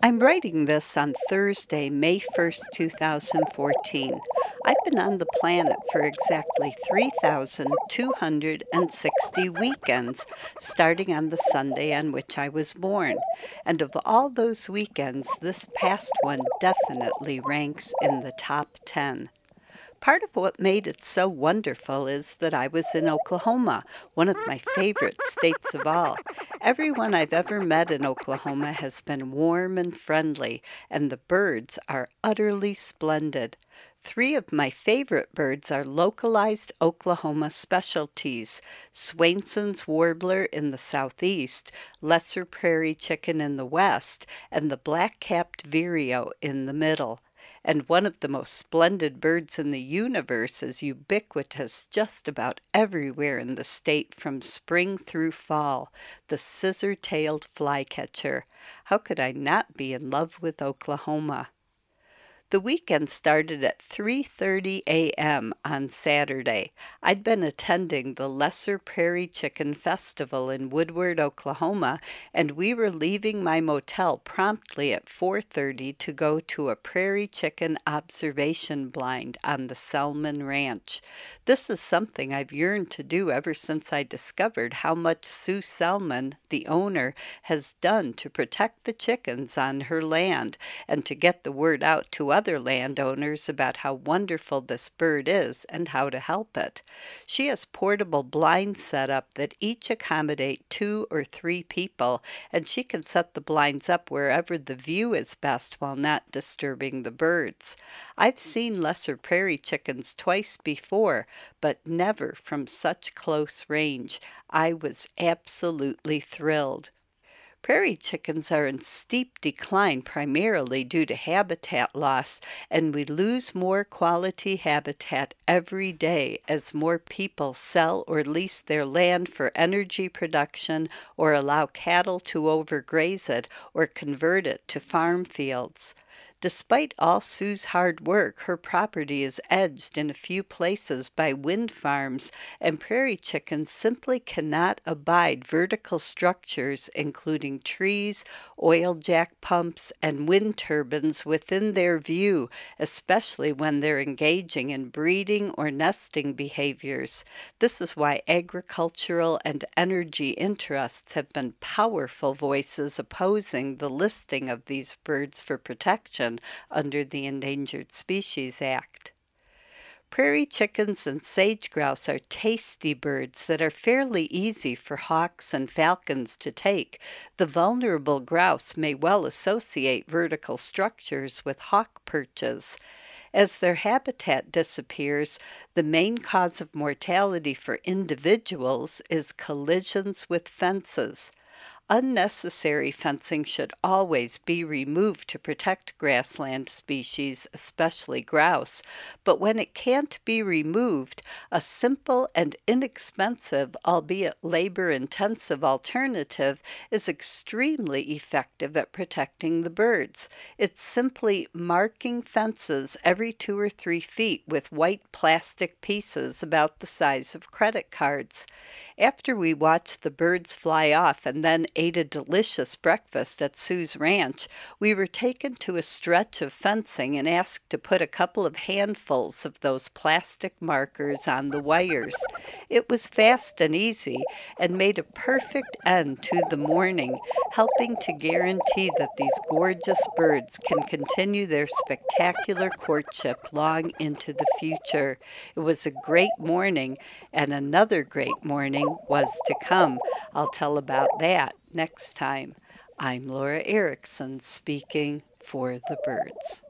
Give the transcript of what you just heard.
I'm writing this on Thursday, May 1st, 2014. I've been on the planet for exactly 3,260 weekends, starting on the Sunday on which I was born. And of all those weekends, this past one definitely ranks in the top 10. Part of what made it so wonderful is that I was in Oklahoma, one of my favorite states of all. Everyone I've ever met in Oklahoma has been warm and friendly, and the birds are utterly splendid. Three of my favorite birds are localized Oklahoma specialties: Swainson's warbler in the southeast, lesser prairie chicken in the west, and the black-capped vireo in the middle. And one of the most splendid birds in the universe is ubiquitous just about everywhere in the state from spring through fall, the scissor-tailed flycatcher. How could I not be in love with Oklahoma? The weekend started at 3:30 a.m. on Saturday. I'd been attending the Lesser Prairie Chicken Festival in Woodward, Oklahoma, and we were leaving my motel promptly at 4:30 to go to a prairie chicken observation blind on the Selman Ranch. This is something I've yearned to do ever since I discovered how much Sue Selman, the owner, has done to protect the chickens on her land and to get the word out to other landowners about how wonderful this bird is and how to help it. She has portable blinds set up that each accommodate 2 or 3 people, and she can set the blinds up wherever the view is best while not disturbing the birds. I've seen lesser prairie chickens twice before, but never from such close range. I was absolutely thrilled. Prairie chickens are in steep decline primarily due to habitat loss, and we lose more quality habitat every day as more people sell or lease their land for energy production or allow cattle to overgraze it or convert it to farm fields. Despite all Sue's hard work, her property is edged in a few places by wind farms, and prairie chickens simply cannot abide vertical structures, including trees, oil jack pumps, and wind turbines within their view, especially when they're engaging in breeding or nesting behaviors. This is why agricultural and energy interests have been powerful voices opposing the listing of these birds for protection under the Endangered Species Act. Prairie chickens and sage grouse are tasty birds that are fairly easy for hawks and falcons to take. The vulnerable grouse may well associate vertical structures with hawk perches. As their habitat disappears, the main cause of mortality for individuals is collisions with fences. Unnecessary fencing should always be removed to protect grassland species, especially grouse, but when it can't be removed, a simple and inexpensive, albeit labor-intensive alternative is extremely effective at protecting the birds. It's simply marking fences every 2 or 3 feet with white plastic pieces about the size of credit cards. After we watched the birds fly off and then ate a delicious breakfast at Sue's ranch, we were taken to a stretch of fencing and asked to put a couple of handfuls of those plastic markers on the wires. It was fast and easy and made a perfect end to the morning, helping to guarantee that these gorgeous birds can continue their spectacular courtship long into the future. It was a great morning, and another great morning was to come. I'll tell about that next time. I'm Laura Erickson, speaking for the birds.